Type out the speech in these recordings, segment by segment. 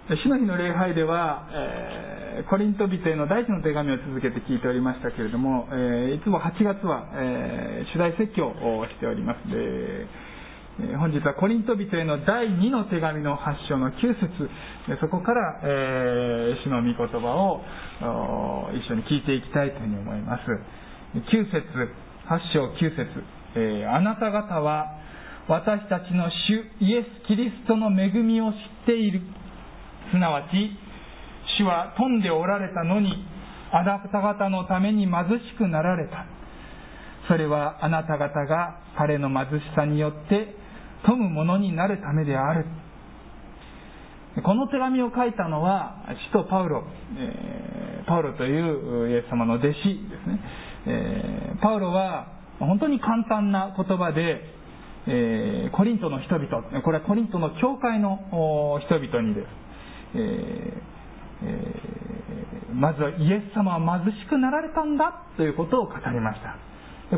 主の日の礼拝では、コリント人への第一の手紙を続けて聞いておりましたけれども、いつも8月は、主題説教をしております。で、本日はコリント人への第2の手紙の8章の9節、そこから、主の御言葉を一緒に聞いていきたいというふうに思います。9節、8章9節、あなた方は私たちの主イエス・キリストの恵みを知っている。すなわち、主は富んでおられたのに、あなた方のために貧しくなられた。それはあなた方が彼の貧しさによって富むものになるためである。この手紙を書いたのは使徒パウロ、パウロというイエス様の弟子ですね。パウロは本当に簡単な言葉で、コリントの人々、これはコリントの教会の人々にです。まずはイエス様は貧しくなられたんだということを語りました。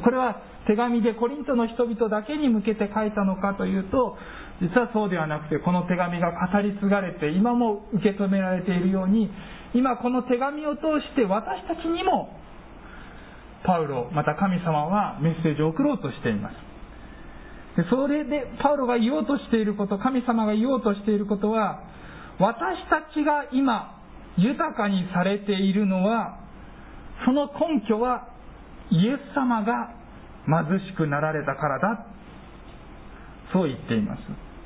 これは手紙でコリントの人々だけに向けて書いたのかというと、実はそうではなくて、この手紙が語り継がれて今も受け止められているように、今この手紙を通して私たちにもパウロまた神様はメッセージを送ろうとしています。それでパウロが言おうとしていること、神様が言おうとしていることは、私たちが今豊かにされているのは、その根拠はイエス様が貧しくなられたからだ、そう言っています。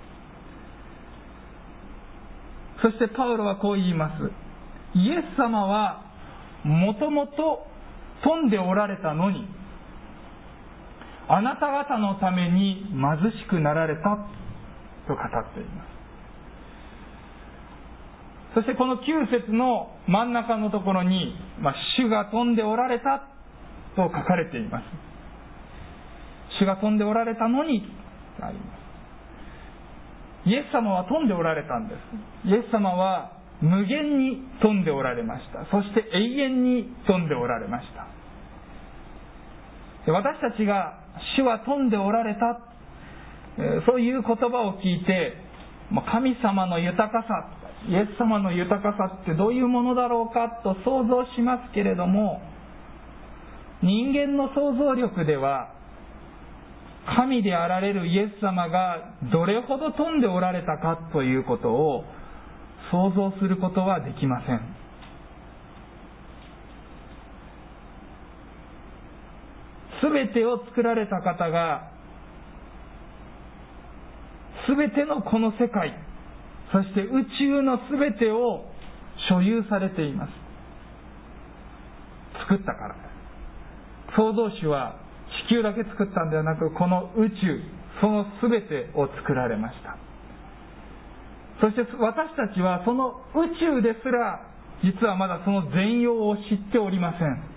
そしてパウロはこう言います。イエス様はもともと富んでおられたのに、あなた方のために貧しくなられたと語っています。そしてこの9節の真ん中のところに、主が富んでおられたと書かれています。主が富んでおられたのにとあります。イエス様は富んでおられたんです。イエス様は無限に富んでおられました。そして永遠に富んでおられました。私たちが主は富んでおられた、そういう言葉を聞いて、神様の豊かさ、イエス様の豊かさってどういうものだろうかと想像しますけれども、人間の想像力では神であられるイエス様がどれほど富んでおられたかということを想像することはできません。すべてを作られた方が、すべてのこの世界、そして宇宙のすべてを所有されています。作ったからです。創造主は地球だけ作ったんではなく、この宇宙、そのすべてを作られました。そして私たちはその宇宙ですら、実はまだその全容を知っておりません。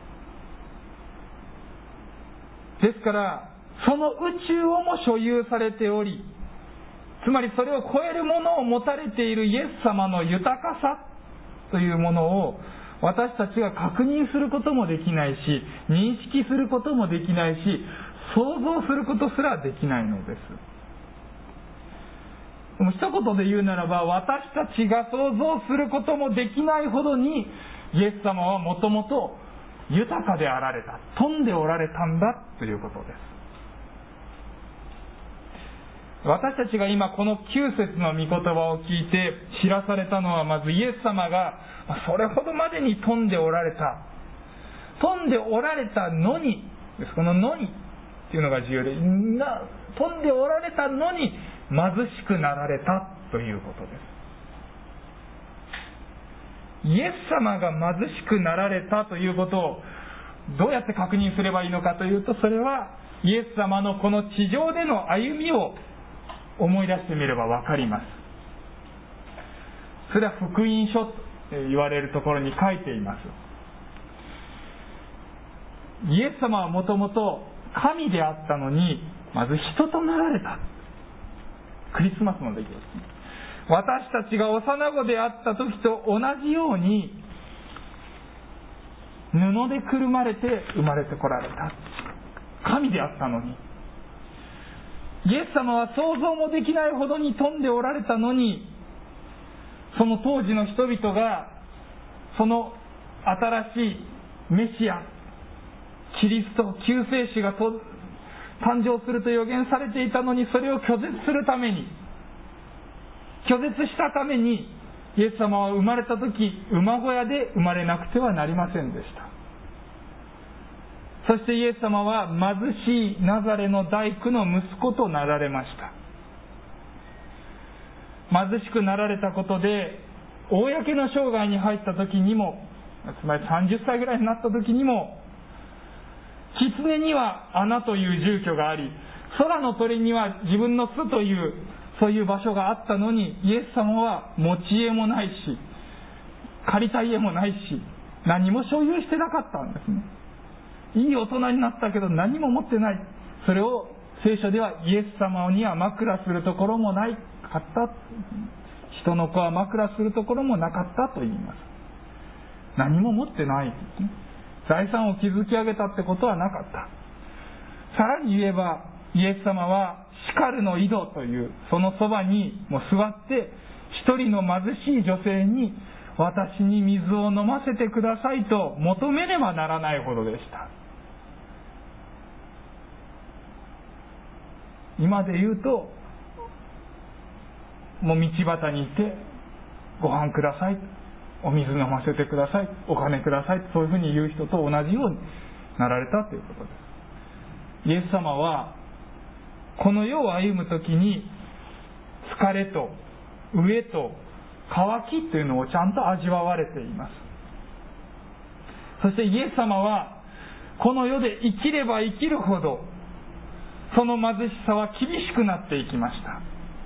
ですから、その宇宙をも所有されており、つまりそれを超えるものを持たれているイエス様の豊かさというものを私たちが確認することもできないし、認識することもできないし、想像することすらできないのです。でも一言で言うならば、私たちが想像することもできないほどにイエス様はもともと豊かであられた、富んでおられたんだということです。私たちが今この9節の御言葉を聞いて知らされたのは、まずイエス様がそれほどまでに富んでおられた。富んでおられたのにです。こののにっていうのが重要で、富んでおられたのに貧しくなられたということです。イエス様が貧しくなられたということをどうやって確認すればいいのかというと、それはイエス様のこの地上での歩みを思い出してみればわかります。それは福音書と言われるところに書いています。イエス様はもともと神であったのに、まず人となられた。クリスマスの出来事です。私たちが幼子であった時と同じように、布でくるまれて生まれてこられた。神であったのに。イエス様は想像もできないほどに富んでおられたのに、 その当時の人々がその新しいメシア、キリスト、救世主が誕生すると予言されていたのに、それを拒絶するために、拒絶したために、イエス様は生まれた時、馬小屋で生まれなくてはなりませんでした。そしてイエス様は貧しいナザレの大工の息子となられました。貧しくなられたことで、公の生涯に入った時にも、つまり30歳ぐらいになった時にも、狐には穴という住居があり、空の鳥には自分の巣というそういう場所があったのに、イエス様は持ち家もないし、借りた家もないし、何も所有してなかったんですね。いい大人になったけど何も持ってない。それを聖書では、イエス様には枕するところもないかった。人の子は枕するところもなかったと言います。何も持ってない。財産を築き上げたってことはなかった。さらに言えば、イエス様はシカルの井戸というそのそばにもう座って、一人の貧しい女性に、私に水を飲ませてくださいと求めねばならないほどでした。今で言うと、もう道端にいて、ご飯ください、お水飲ませてください、お金ください、そういうふうに言う人と同じようになられたということです。イエス様はこの世を歩むときに、疲れと飢えと渇きというのをちゃんと味わわれています。そしてイエス様はこの世で生きれば生きるほど、その貧しさは厳しくなっていきました。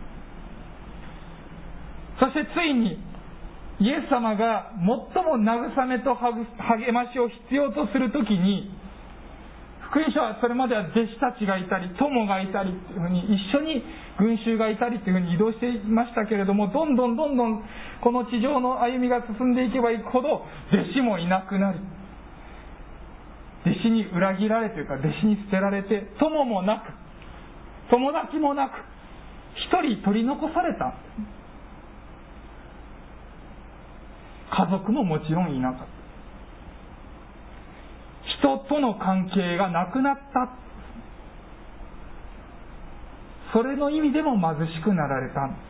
そしてついにイエス様が最も慰めと励ましを必要とするときに、福音書はそれまでは弟子たちがいたり、友がいたりというふうに、一緒に群衆がいたりというふうに移動していましたけれども、どんどんこの地上の歩みが進んでいけばいくほど、弟子もいなくなり、弟子に裏切られというか、弟子に捨てられて、友もなく、友達もなく、一人取り残された。家族ももちろんいなかった。人との関係がなくなった。それの意味でも貧しくなられた。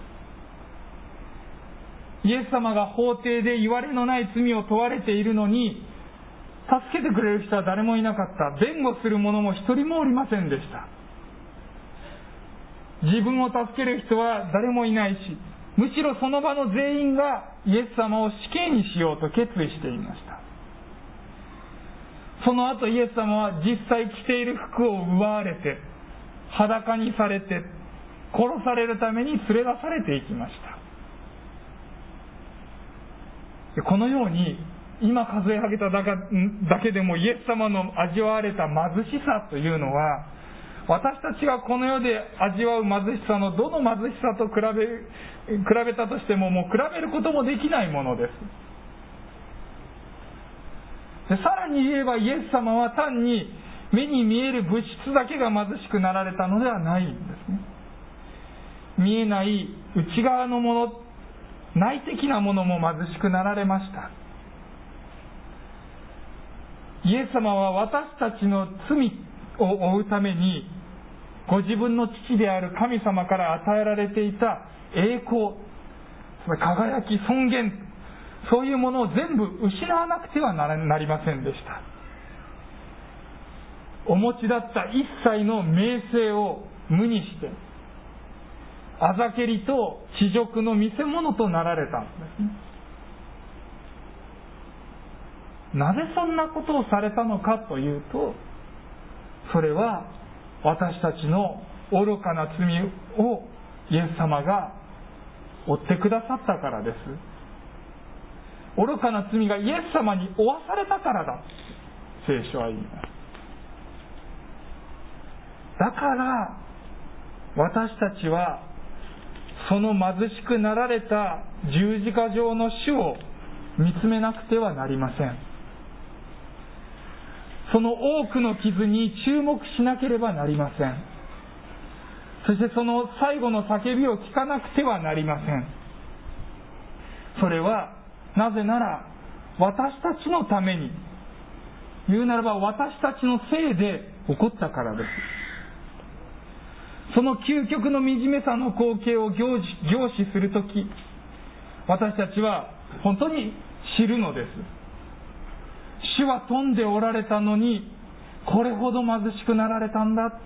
イエス様が法廷でいわれのない罪を問われているのに、助けてくれる人は誰もいなかった。弁護する者も一人もおりませんでした。自分を助ける人は誰もいないし、むしろその場の全員がイエス様を死刑にしようと決意していました。その後イエス様は実際着ている服を奪われて、裸にされて、殺されるために連れ出されていきました。このように今数え上げただけでもイエス様の味わわれた貧しさというのは、私たちがこの世で味わう貧しさのどの貧しさと比べたとしても、もう比べることもできないものです。でさらに言えば、イエス様は単に目に見える物質だけが貧しくなられたのではないんですね。見えない内側のもの、内的なものも貧しくなられました。イエス様は私たちの罪を負うために、ご自分の父である神様から与えられていた栄光、つまり輝き、尊厳、そういうものを全部失わなくてはなりませんでした。お持ちだった一切の名声を無にして、あざけりと恥辱の見せ物となられたんですね。なぜそんなことをされたのかというと、それは私たちの愚かな罪をイエス様が負ってくださったからです。愚かな罪がイエス様に負わされたからだ、聖書は言います。だから私たちはその貧しくなられた十字架上の主を見つめなくてはなりません。その多くの傷に注目しなければなりません。そしてその最後の叫びを聞かなくてはなりません。 それはなぜなら私たちのために、言うならば私たちのせいで起こったからです。その究極の惨めさの光景を凝視するとき、私たちは本当に知るのです。主は富んでおられたのにこれほど貧しくなられたんだ。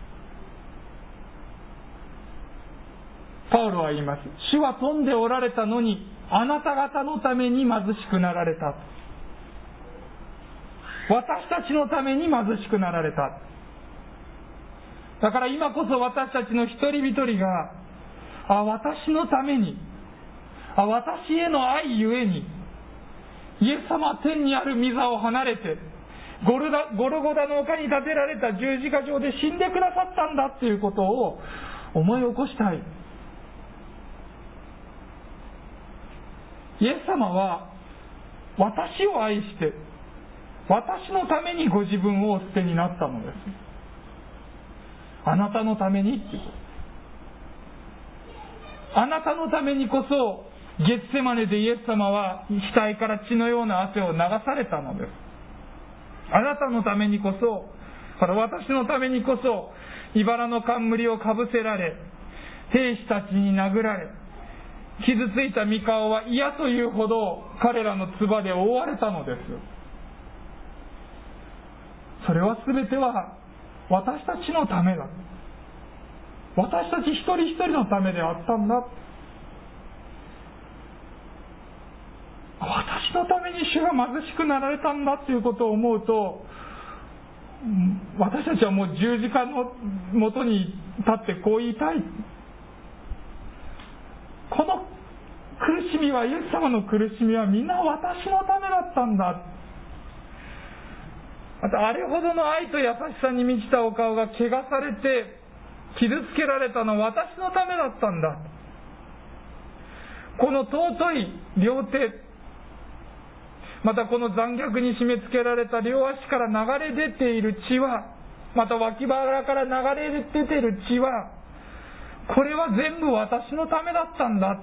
パウロは言います。主は富んでおられたのにあなた方のために貧しくなられた。私たちのために貧しくなられた。だから今こそ私たちの一人一人が、私のために、私への愛ゆえに、イエス様は天にある御座を離れて、ゴルゴダの丘に建てられた十字架上で死んでくださったんだということを思い起こしたい。イエス様は私を愛して、私のためにご自分をお捨てになったのです。あなたのためにっていうこと。あなたのためにこそゲッセマネでイエス様は額から血のような汗を流されたのです。あなたのためにこそ、私のためにこそ茨の冠をかぶせられ、兵士たちに殴られ、傷ついた御顔は嫌というほど彼らの唾で覆われたのです。それは全ては私たちのためだ。私たち一人一人のためであったんだ。私のために主が貧しくなられたんだということを思うと、私たちはもう十字架のもとに立ってこう言いたい。この苦しみは、イエス様の苦しみはみんな私のためだったんだ。またあれほどの愛と優しさに満ちたお顔が汚されて傷つけられたのは私のためだったんだ。この尊い両手、またこの残虐に締め付けられた両足から流れ出ている血は、また脇腹から流れ出ている血は、これは全部私のためだったんだ。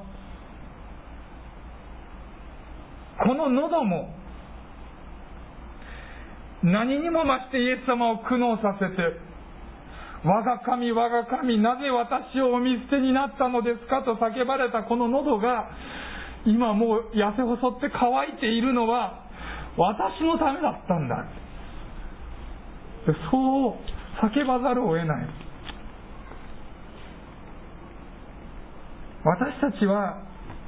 この喉も何にも増してイエス様を苦悩させて、我が神我が神、なぜ私をお見捨てになったのですかと叫ばれたこの喉が今もう痩せ細って乾いているのは私のためだったんだ。そう叫ばざるを得ない。私たちは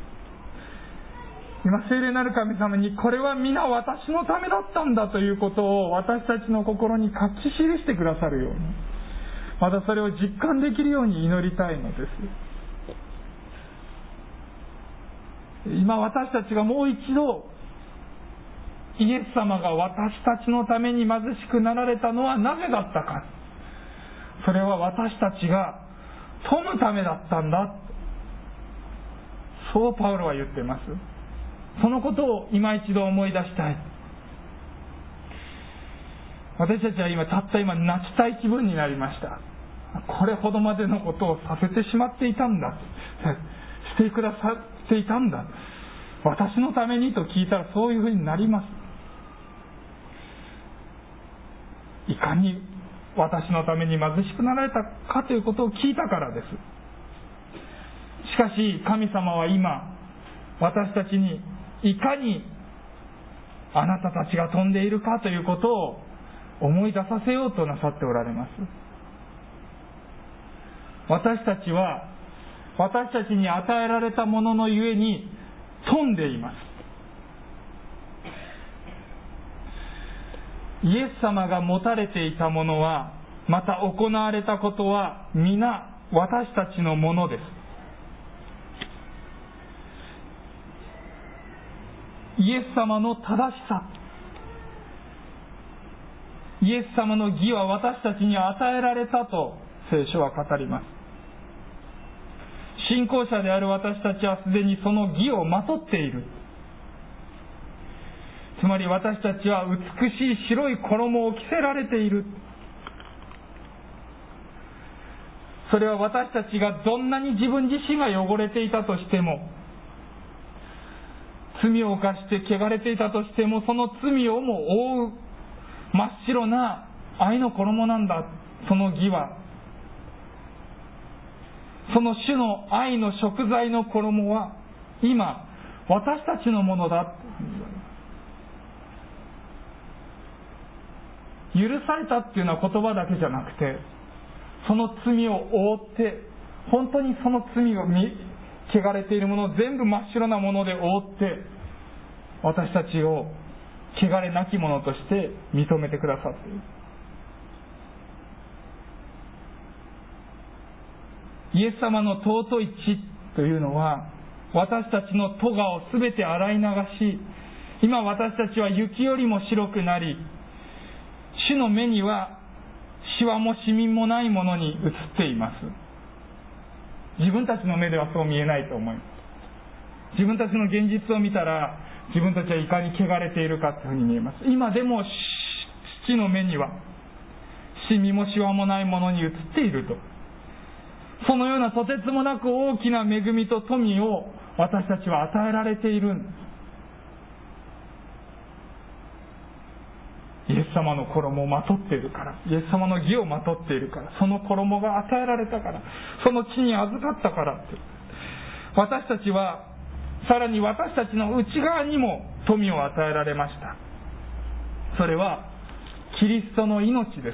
今聖霊なる神様に、これは皆私のためだったんだということを私たちの心に書き記してくださるように、またそれを実感できるように祈りたいのです。今私たちがもう一度、イエス様が私たちのために貧しくなられたのはなぜだったか。それは私たちが富むためだったんだ。そうパウロは言っています。そのことを今一度思い出したい。私たちはたった今泣きたい気分になりました。これほどまでのことをさせてしまっていたんだ、してくださっていたんだ、私のためにと聞いたらそういうふうになります。いかに私のために貧しくなられたかということを聞いたからです。しかし神様は今私たちにいかにあなたたちが飛んでいるかということを思い出させようとなさっておられます。私たちは私たちに与えられたもののゆえに飛んでいます。イエス様が持たれていたものは、また行われたことは皆私たちのものです。イエス様の正しさ、イエス様の義は私たちに与えられたと聖書は語ります。信仰者である私たちはすでにその義をまとっている。つまり私たちは美しい白い衣を着せられている。それは私たちがどんなに自分自身が汚れていたとしても、 罪を犯して汚れていたとしても、その罪をも覆う真っ白な愛の衣なんだ。その義は、その主の愛の贖罪の衣は今私たちのものだ。許されたっていうのは言葉だけじゃなくて、その罪を覆って、本当にその罪を汚れているものを全部真っ白なもので覆って、私たちを汚れなきものとして認めてくださっている。イエス様の尊い血というのは、私たちの咎をすべて洗い流し、今私たちは雪よりも白くなり、主の目にはシワもシミもないものに映っています。自分たちの目ではそう見えないと思います。自分たちの現実を見たら、自分たちはいかに汚れているかというふうに見えます。今でも父の目にはシミもシワもないものに映っていると。そのようなとてつもなく大きな恵みと富を私たちは与えられているんです。イエス様の衣をまとっているから、イエス様の義をまとっているから、その衣が与えられたから、その地に預かったからって、私たちはさらに私たちの内側にも富を与えられました。それはキリストの命です。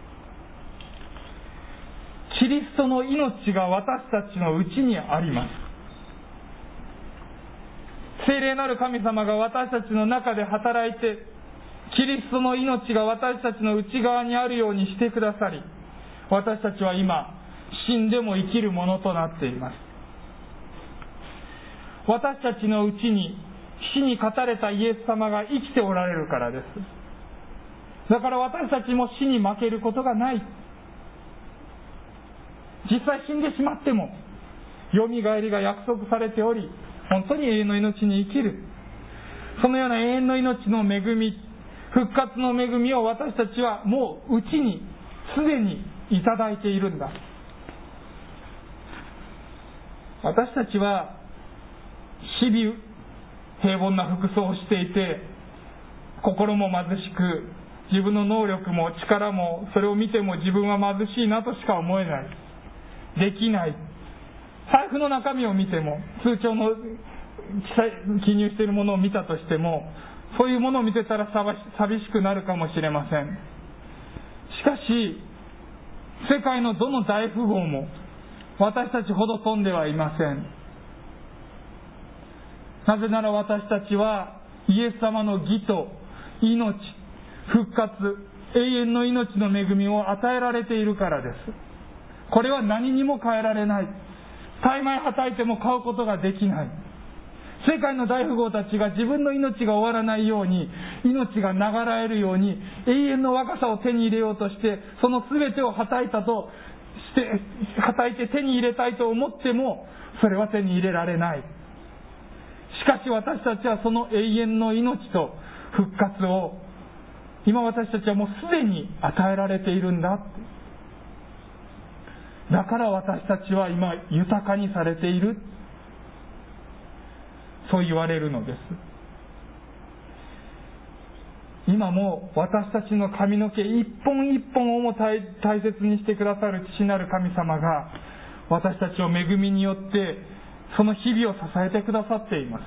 キリストの命が私たちの内にあります。聖霊なる神様が私たちの中で働いて、キリストの命が私たちの内側にあるようにしてくださり、私たちは今死んでも生きるものとなっています。私たちのうちに死に勝たれたイエス様が生きておられるからです。だから私たちも死に負けることがない。実際死んでしまってもよみがえりが約束されており、本当に永遠の命に生きる、そのような永遠の命の恵み、復活の恵みを私たちはもううちにすでにいただいているんだ。私たちは日々平凡な服装をしていて、心も貧しく、自分の能力も力も、それを見ても自分は貧しいなとしか思えない、できない。財布の中身を見ても、通帳の記入しているものを見たとしても、そういうものを見てたら寂しくなるかもしれません。しかし世界のどの大富豪も私たちほど富んではいません。なぜなら私たちはイエス様の義と命、復活、永遠の命の恵みを与えられているからです。これは何にも変えられない。大枚はたいても買うことができない。世界の大富豪たちが自分の命が終わらないように、命が流らえるように、永遠の若さを手に入れようとして、その全てをはたいて手に入れたいと思っても、それは手に入れられない。しかし私たちはその永遠の命と復活を、今私たちはもうすでに与えられているんだ。だから私たちは今豊かにされている、そう言われるのです。今も私たちの髪の毛一本一本をも大切にしてくださる父なる神様が、私たちを恵みによってその日々を支えてくださっています。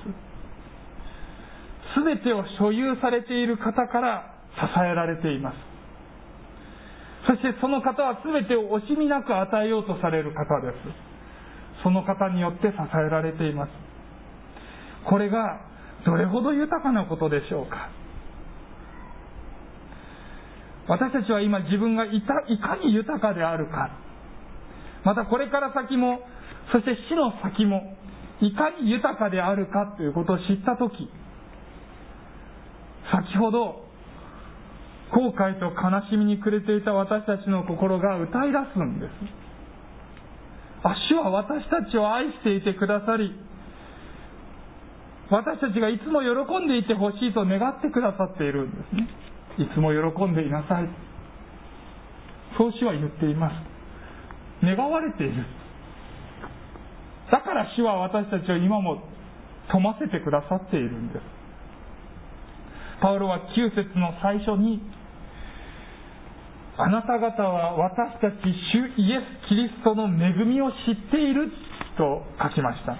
すべてを所有されている方から支えられています。そしてその方はすべてを惜しみなく与えようとされる方です。その方によって支えられています。これがどれほど豊かなことでしょうか。私たちは今自分がいかに豊かであるか、またこれから先も、そして死の先もいかに豊かであるかということを知ったとき、先ほど後悔と悲しみに暮れていた私たちの心が歌い出すんです。主は私たちを愛していてくださり、私たちがいつも喜んでいてほしいと願ってくださっているんですね。いつも喜んでいなさい、そう主は言っています。願われている。だから主は私たちを今も富ませてくださっているんです。パウロは9節の最初に、あなた方は私たち主イエス・キリストの恵みを知っていると書きました。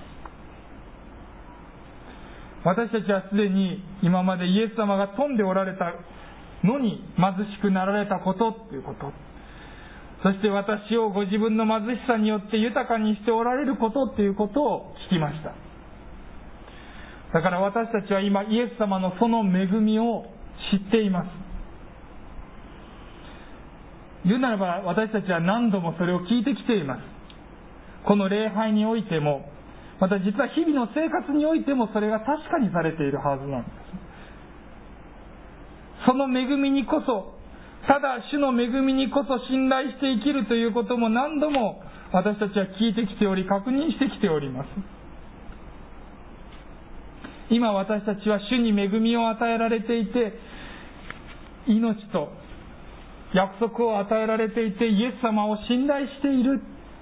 私たちはすでに今までイエス様が富んでおられたのに貧しくなられたことということ、そして私をご自分の貧しさによって豊かにしておられることということを聞きました。だから私たちは今イエス様のその恵みを知っています。言うならば私たちは何度もそれを聞いてきています。この礼拝においても、また実は日々の生活においてもそれが確かにされているはずなんです。その恵みにこそ、ただ主の恵みにこそ信頼して生きるということも何度も私たちは聞いてきており、確認してきております。今私たちは主に恵みを与えられていて、命と約束を与えられていて、イエス様を信頼している。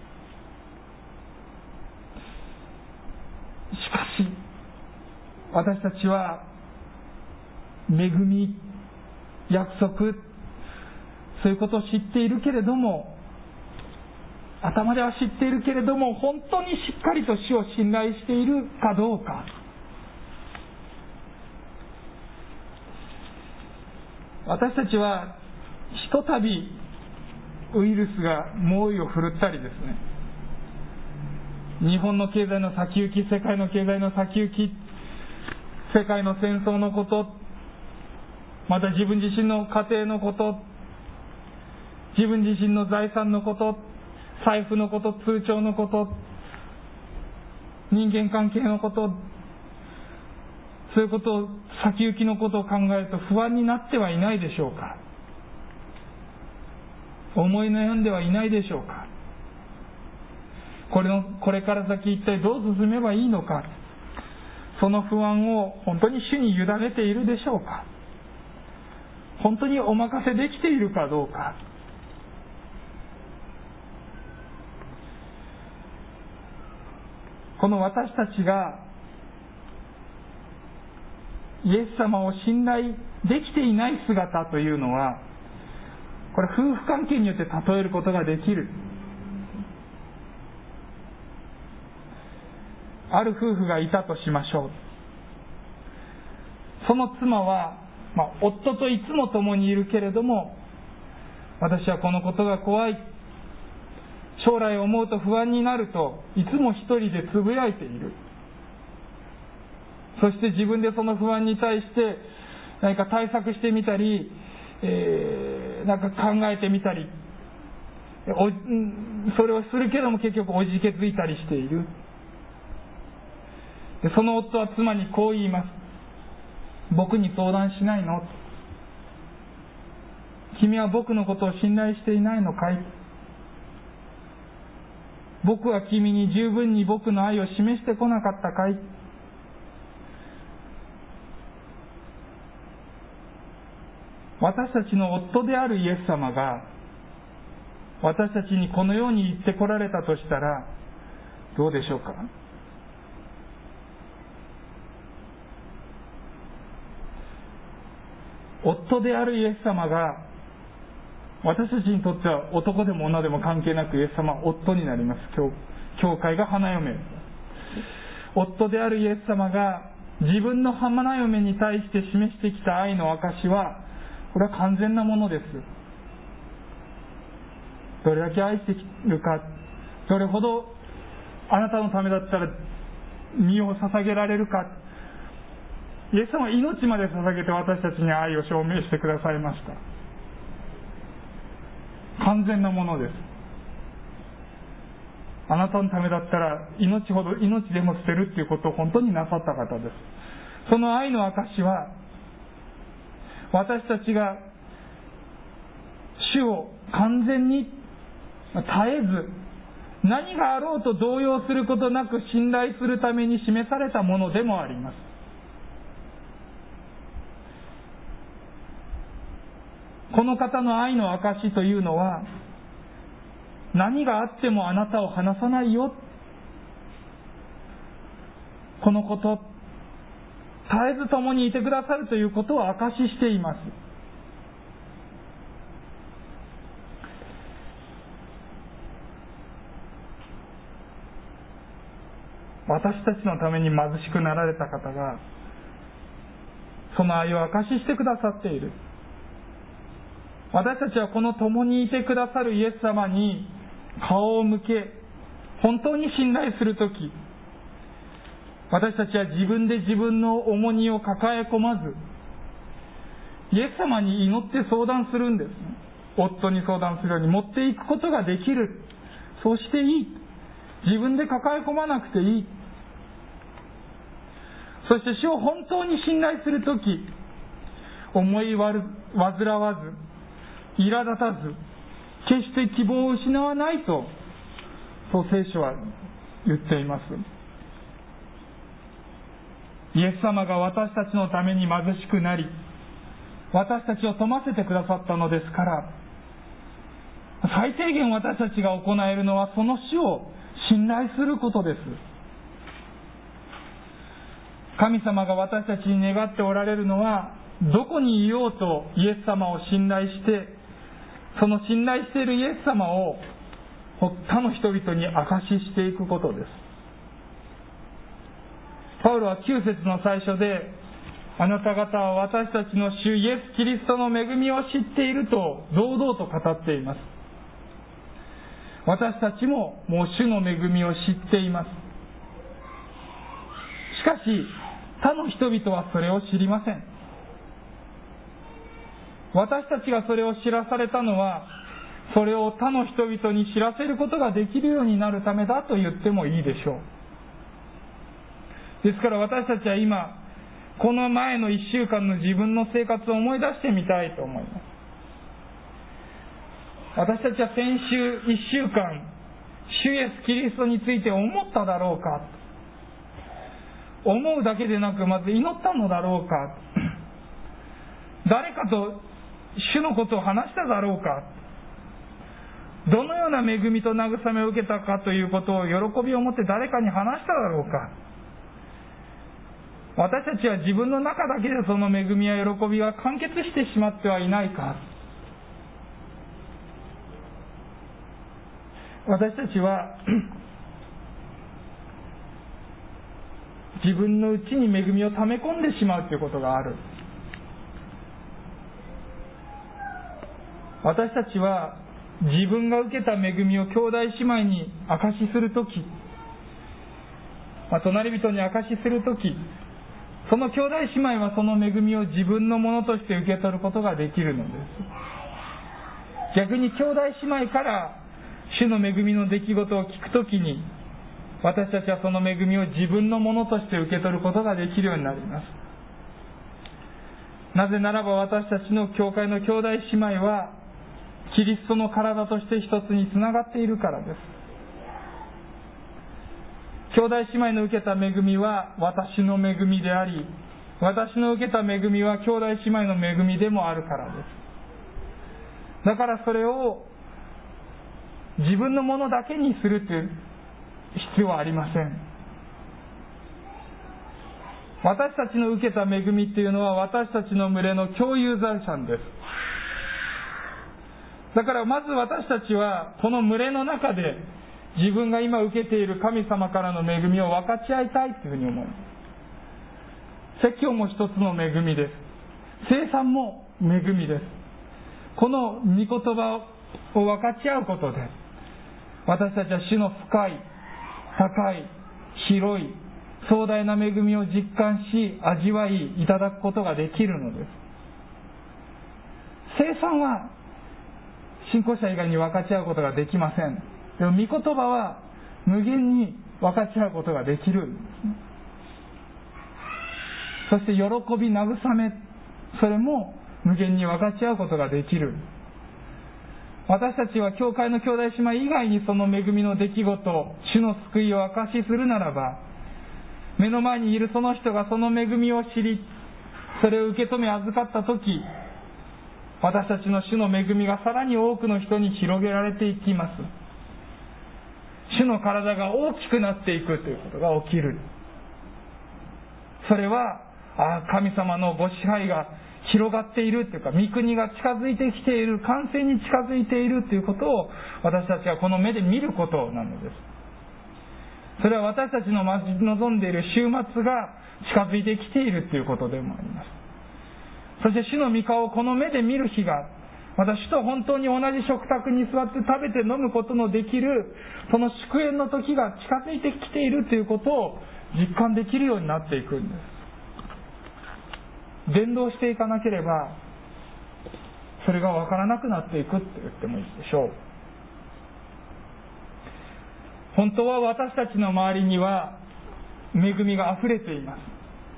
しかし私たちは恵み、約束、そういうことを知っているけれども、頭では知っているけれども、本当にしっかりと主を信頼しているかどうか。私たちはひとたびウイルスが猛威を振るったりですね、日本の経済の先行き、世界の経済の先行き、世界の戦争のこと、また自分自身の家庭のこと、自分自身の財産のこと、財布のこと、通帳のこと、人間関係のこと、そういうことを、先行きのことを考えると不安になってはいないでしょうか。思い悩んではいないでしょうか。これから先一体どう進めばいいのか、その不安を本当に主に委ねているでしょうか。本当にお任せできているかどうか。この私たちがイエス様を信頼できていない姿というのは、これ夫婦関係によって例えることができる。ある夫婦がいたとしましょう。その妻は、夫といつも共にいるけれども、私はこのことが怖い、将来を思うと不安になるといつも一人でつぶやいている。そして自分でその不安に対して何か対策してみたり、なんか考えてみたり、それをするけども結局おじけづいたりしている。でその夫は妻にこう言います。僕に相談しないの？君は僕のことを信頼していないのかい？僕は君に十分に僕の愛を示してこなかったかい？私たちの夫であるイエス様が私たちにこのように言ってこられたとしたらどうでしょうか。夫であるイエス様が私たちにとっては男でも女でも関係なくイエス様は夫になります。教会が花嫁。夫であるイエス様が自分の花嫁に対して示してきた愛の証はこれは完全なものです。どれだけ愛しているか、どれほどあなたのためだったら身を捧げられるか。イエス様は命まで捧げて私たちに愛を証明してくださいました。完全なものです。あなたのためだったら命でも捨てるっていうことを本当になさった方です。その愛の証は私たちが主を完全に絶えず何があろうと動揺することなく信頼するために示されたものでもあります。この方の愛の証というのは、何があってもあなたを離さないよ、 このこと、絶えず共にいてくださるということを証ししています。私たちのために貧しくなられた方がその愛を証ししてくださっている。私たちはこの共にいてくださるイエス様に顔を向け、本当に信頼するとき、私たちは自分で自分の重荷を抱え込まず、イエス様に祈って相談するんです。夫に相談するように持っていくことができる。そうしていい。自分で抱え込まなくていい。そして主を本当に信頼するとき、思い煩わず、苛立たず、決して希望を失わないと、そう聖書は言っています。イエス様が私たちのために貧しくなり、私たちを富ませてくださったのですから、最低限私たちが行えるのはその主を信頼することです。神様が私たちに願っておられるのは、どこにいようとイエス様を信頼して、その信頼しているイエス様を他の人々に証ししていくことです。パウロは9節の最初で、あなた方は私たちの主イエス・キリストの恵みを知っていると堂々と語っています。私たちももう主の恵みを知っています。しかし他の人々はそれを知りません。私たちがそれを知らされたのは、それを他の人々に知らせることができるようになるためだと言ってもいいでしょう。ですから私たちは今、この前の1週間の自分の生活を思い出してみたいと思います。私たちは先週1週間、主イエス・キリストについて思っただろうか、思うだけでなくまず祈ったのだろうか、誰かと主のことを話しただろうか、どのような恵みと慰めを受けたかということを喜びを持って誰かに話しただろうか。私たちは自分の中だけでその恵みや喜びが完結してしまってはいないか。私たちは自分のうちに恵みを溜め込んでしまうということがある。私たちは自分が受けた恵みを兄弟姉妹に証しするとき、隣人に証しするとき、その兄弟姉妹はその恵みを自分のものとして受け取ることができるのです。逆に兄弟姉妹から主の恵みの出来事を聞くときに、私たちはその恵みを自分のものとして受け取ることができるようになります。なぜならば私たちの教会の兄弟姉妹はキリストの体として一つにつながっているからです。兄弟姉妹の受けた恵みは私の恵みであり、私の受けた恵みは兄弟姉妹の恵みでもあるからです。だからそれを自分のものだけにするという必要はありません。私たちの受けた恵みっていうのは私たちの群れの共有財産です。だからまず私たちはこの群れの中で自分が今受けている神様からの恵みを分かち合いたいというふうに思います。説教も一つの恵みです。聖餐も恵みです。この御言葉を分かち合うことで私たちは主の深い、高い、広い、壮大な恵みを実感し味わいいただくことができるのです。聖餐は信仰者以外に分かち合うことができません。でも御言葉は無限に分かち合うことができるんですね。そして喜び、慰め、それも無限に分かち合うことができる。私たちは教会の兄弟姉妹以外にその恵みの出来事、主の救いを証しするならば、目の前にいるその人がその恵みを知り、それを受け止め預かったとき、私たちの主の恵みがさらに多くの人に広げられていきます。主の体が大きくなっていくということが起きる。 それは神様のご支配が広がっているというか、御国が近づいてきている、完成に近づいているということを私たちがこの目で見ることなのです。それは私たちの待ち望んでいる終末が近づいてきているということでもあります。そして主の御顔をこの目で見る日が、また主と本当に同じ食卓に座って食べて飲むことのできるその祝宴の時が近づいてきているということを実感できるようになっていくんです。伝道していかなければそれが分からなくなっていくって言ってもいいでしょう。本当は私たちの周りには恵みがあふれています。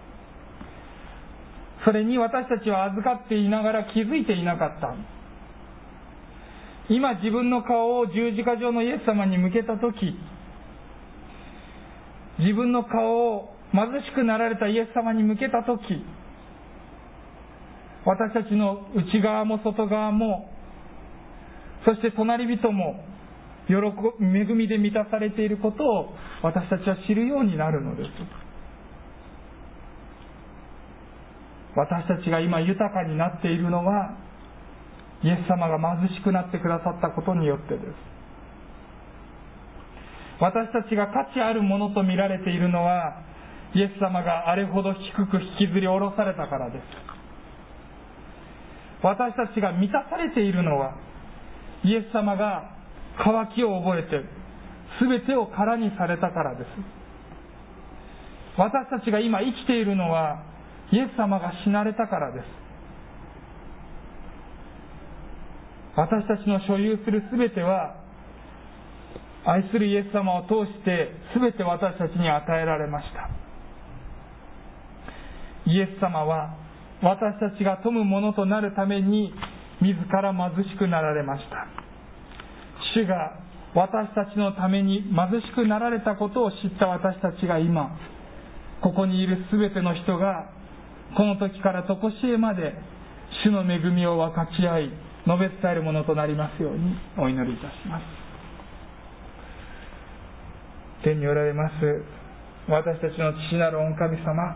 それに私たちは預かっていながら気づいていなかった。今自分の顔を十字架上のイエス様に向けたとき、自分の顔を貧しくなられたイエス様に向けたとき、私たちの内側も外側も、そして隣人も恵みで満たされていることを私たちは知るようになるのです。私たちが今豊かになっているのはイエス様が貧しくなってくださったことによってです。私たちが価値あるものと見られているのはイエス様があれほど低く引きずり下ろされたからです。私たちが満たされているのはイエス様が渇きを覚えて全てを空にされたからです。私たちが今生きているのはイエス様が死なれたからです。私たちの所有するすべては愛するイエス様を通してすべて私たちに与えられました。イエス様は私たちが富むものとなるために自ら貧しくなられました。主が私たちのために貧しくなられたことを知った私たちが今ここにいるすべての人がこの時から常しえまで主の恵みを分かち合い述べ伝えるものとなりますようにお祈りいたします。天におられます私たちの父なる御神様、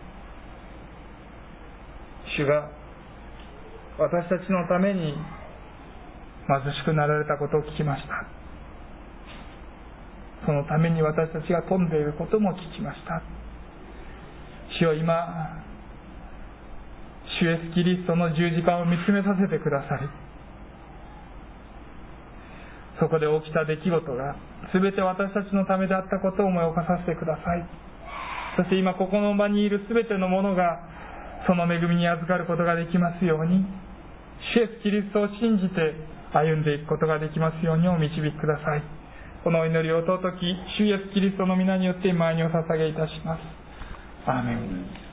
主が私たちのために貧しくなられたことを聞きました。そのために私たちが富んでいることも聞きました。主よ、今主イエスキリストの十字架を見つめさせてください。そこで起きた出来事が全て私たちのためであったことを思い起こさせてください。そして今ここの場にいる全てのものがその恵みに預かることができますように、主イエスキリストを信じて歩んでいくことができますようにお導きください。このお祈りを尊き主イエスキリストの皆によって前にお捧げいたします。アーメン。